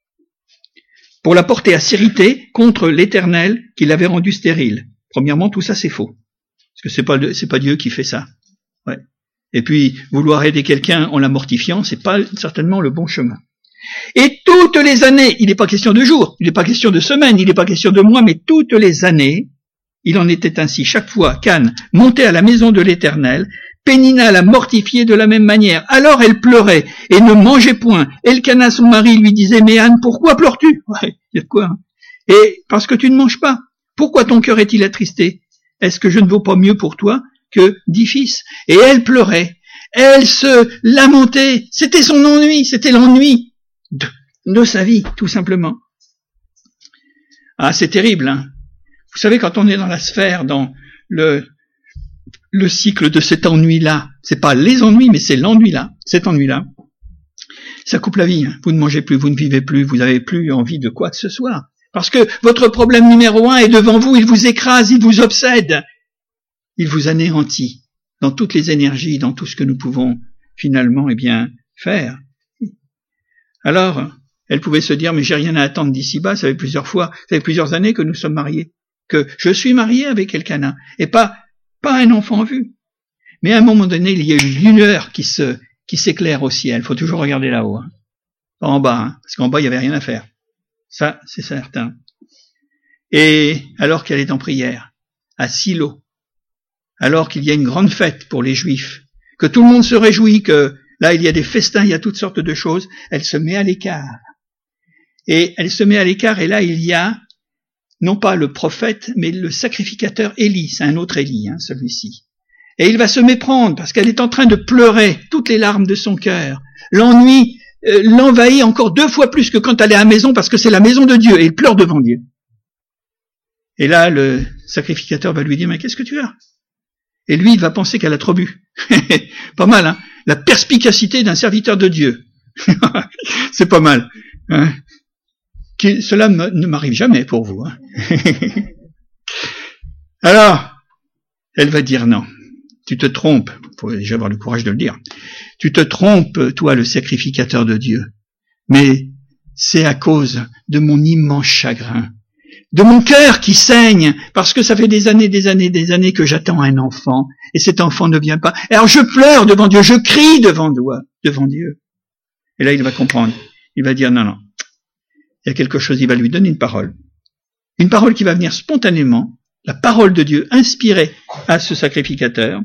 Speaker 2: Pour la porter à s'irriter contre l'Éternel qui l'avait rendu stérile. Premièrement, tout ça c'est faux, parce que c'est pas c'est pas Dieu qui fait ça. Ouais. Et puis vouloir aider quelqu'un en la mortifiant, c'est pas certainement le bon chemin. Et toutes les années, il n'est pas question de jours, il n'est pas question de semaines, il n'est pas question de mois, mais toutes les années, il en était ainsi. Chaque fois qu'Anne montait à la maison de l'Éternel, Pénina la mortifiait de la même manière. Alors elle pleurait et ne mangeait point. Elkana, son mari, lui disait, mais Anne, pourquoi pleures-tu? Ouais, il y a de quoi. Hein. Et parce que tu ne manges pas. Pourquoi ton cœur est-il attristé? Est-ce que je ne vaux pas mieux pour toi que dix fils? Et elle pleurait. Elle se lamentait. C'était son ennui, c'était l'ennui de, de sa vie, tout simplement. Ah, c'est terrible, hein. Vous savez, quand on est dans la sphère, dans le, le cycle de cet ennui-là, c'est pas les ennuis, mais c'est l'ennui-là, cet ennui-là, ça coupe la vie. Hein. Vous ne mangez plus, vous ne vivez plus, vous n'avez plus envie de quoi que ce soit. Parce que votre problème numéro un est devant vous, il vous écrase, il vous obsède, il vous anéantit dans toutes les énergies, dans tout ce que nous pouvons finalement, eh bien, faire. Alors, elle pouvait se dire, mais j'ai rien à attendre d'ici-bas, ça fait plusieurs fois, ça fait plusieurs années que nous sommes mariés, que je suis marié avec Elkana, et pas, pas un enfant vu. Mais à un moment donné, il y a eu une lueur qui se, qui s'éclaire au ciel. Il faut toujours regarder là-haut, hein. Pas en bas, hein, parce qu'en bas, il n'y avait rien à faire. Ça, c'est certain. Et alors qu'elle est en prière, à Silo, alors qu'il y a une grande fête pour les Juifs, que tout le monde se réjouit, que là, il y a des festins, il y a toutes sortes de choses, elle se met à l'écart. Et elle se met à l'écart, et là, il y a non pas le prophète, mais le sacrificateur Élie, c'est un autre Élie, hein, celui-ci. Et il va se méprendre parce qu'elle est en train de pleurer toutes les larmes de son cœur. L'ennui euh, l'envahit encore deux fois plus que quand elle est à la maison parce que c'est la maison de Dieu et il pleure devant Dieu. Et là, le sacrificateur va lui dire, mais qu'est-ce que tu as? Et lui, il va penser qu'elle a trop bu. Pas mal, hein? La perspicacité d'un serviteur de Dieu. C'est pas mal. Hein? Qui, cela ne m'arrive jamais pour vous. Hein? Alors, elle va dire non. Tu te trompes. Il faut déjà avoir le courage de le dire. Tu te trompes, toi, le sacrificateur de Dieu. Mais c'est à cause de mon immense chagrin, de mon cœur qui saigne, parce que ça fait des années, des années, des années que j'attends un enfant, et cet enfant ne vient pas. Alors je pleure devant Dieu, je crie devant Dieu, devant Dieu. Et là, il va comprendre. Il va dire non, non. Il y a quelque chose, il va lui donner une parole. Une parole qui va venir spontanément, la parole de Dieu inspirée à ce sacrificateur.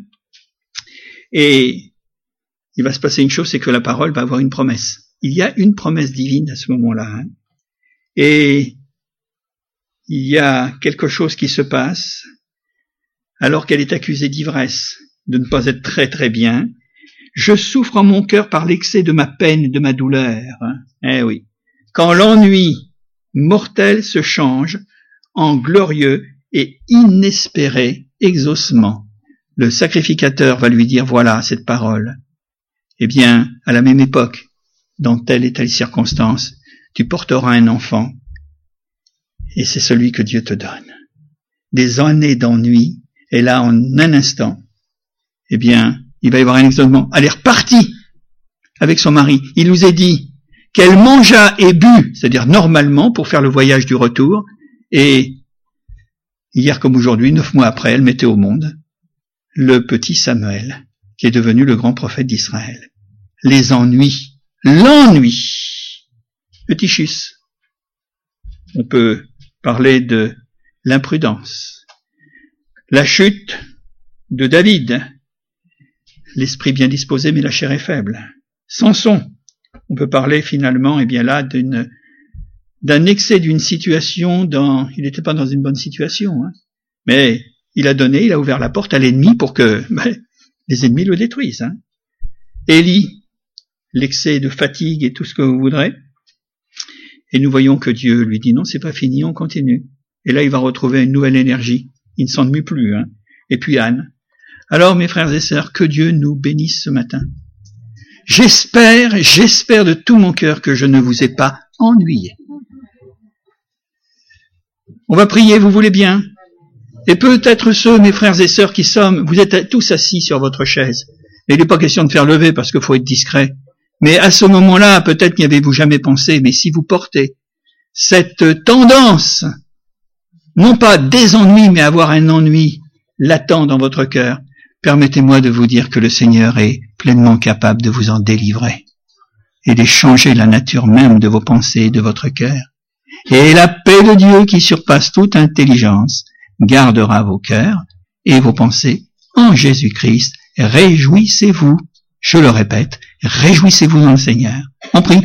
Speaker 2: Et il va se passer une chose, c'est que la parole va avoir une promesse. Il y a une promesse divine à ce moment-là. Hein. Et il y a quelque chose qui se passe, alors qu'elle est accusée d'ivresse, de ne pas être très très bien. Je souffre en mon cœur par l'excès de ma peine et de ma douleur. Hein. Eh oui. Quand l'ennui mortel se change en glorieux et inespéré exaucement, le sacrificateur va lui dire, voilà cette parole. Eh bien, à la même époque, dans telle et telle circonstance, tu porteras un enfant, et c'est celui que Dieu te donne. Des années d'ennui, et là, en un instant, eh bien, il va y avoir un exaucement. Elle est repartie avec son mari. Il nous est dit qu'elle mangea et but, c'est-à-dire normalement, pour faire le voyage du retour, et hier comme aujourd'hui, neuf mois après, elle mettait au monde le petit Samuel, qui est devenu le grand prophète d'Israël. Les ennuis, l'ennui, le tichus. On peut parler de l'imprudence, la chute de David, l'esprit bien disposé mais la chair est faible. Samson, on peut parler finalement, eh bien là, d'une, d'un excès d'une situation dans, il n'était pas dans une bonne situation, hein, mais il a donné, il a ouvert la porte à l'ennemi pour que ben, les ennemis le détruisent. Hein. Élie, l'excès de fatigue et tout ce que vous voudrez. Et nous voyons que Dieu lui dit non, c'est pas fini, on continue. Et là, il va retrouver une nouvelle énergie. Il ne s'ennuie plus. Hein. Et puis Anne. Alors, mes frères et sœurs, que Dieu nous bénisse ce matin. J'espère, j'espère de tout mon cœur que je ne vous ai pas ennuyé. On va prier, vous voulez bien? Et peut-être ceux, mes frères et sœurs, qui sommes, vous êtes tous assis sur votre chaise. Et il n'est pas question de faire lever parce qu'il faut être discret. Mais à ce moment-là, peut-être n'y avez-vous jamais pensé, mais si vous portez cette tendance, non pas des ennuis, mais avoir un ennui latent dans votre cœur, permettez-moi de vous dire que le Seigneur est pleinement capable de vous en délivrer et de changer la nature même de vos pensées et de votre cœur. Et la paix de Dieu qui surpasse toute intelligence gardera vos cœurs et vos pensées en Jésus-Christ. Réjouissez-vous, je le répète, réjouissez-vous dans le Seigneur. On prie.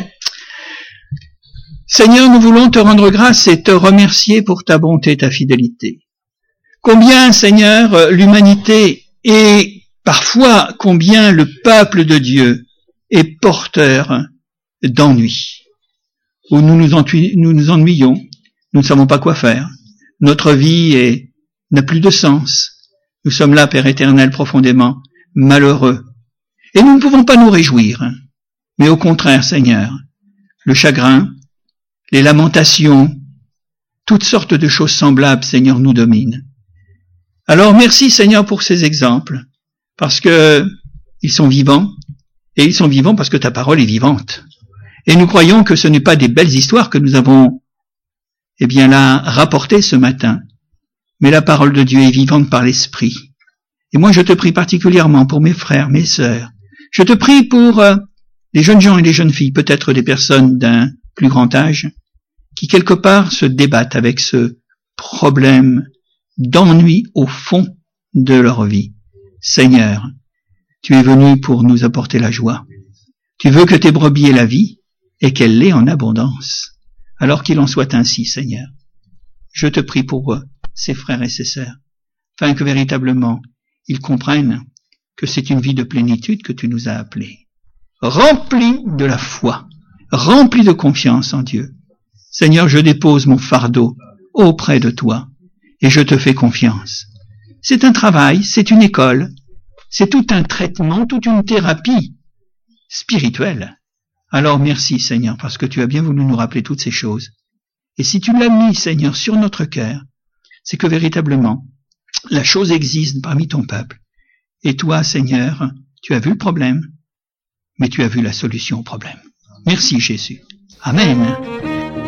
Speaker 2: Seigneur, nous voulons te rendre grâce et te remercier pour ta bonté et ta fidélité. Combien, Seigneur, l'humanité et parfois combien le peuple de Dieu est porteur d'ennui, où nous nous, ennuy, nous nous ennuyons, nous ne savons pas quoi faire. Notre vie est, n'a plus de sens. Nous sommes là, Père éternel, profondément malheureux. Et nous ne pouvons pas nous réjouir. Mais au contraire, Seigneur, le chagrin, les lamentations, toutes sortes de choses semblables, Seigneur, nous dominent. Alors merci, Seigneur, pour ces exemples, parce que ils sont vivants, et ils sont vivants parce que ta parole est vivante. Et nous croyons que ce n'est pas des belles histoires que nous avons eh bien là, rapporté ce matin. Mais la parole de Dieu est vivante par l'Esprit. Et moi, je te prie particulièrement pour mes frères, mes sœurs. Je te prie pour euh, les jeunes gens et les jeunes filles, peut-être des personnes d'un plus grand âge, qui quelque part se débattent avec ce problème d'ennui au fond de leur vie. Seigneur, tu es venu pour nous apporter la joie. Tu veux que tes brebis aient la vie et qu'elle l'ait en abondance. Alors qu'il en soit ainsi, Seigneur. Je te prie pour eux, ces frères et ces sœurs, afin que véritablement ils comprennent que c'est une vie de plénitude que tu nous as appelés. Remplis de la foi, remplis de confiance en Dieu. Seigneur, je dépose mon fardeau auprès de toi et je te fais confiance. C'est un travail, c'est une école, c'est tout un traitement, toute une thérapie spirituelle. Alors merci Seigneur, parce que tu as bien voulu nous rappeler toutes ces choses. Et si tu l'as mis, Seigneur, sur notre cœur, c'est que véritablement, la chose existe parmi ton peuple. Et toi, Seigneur, tu as vu le problème, mais tu as vu la solution au problème. Merci Jésus. Amen.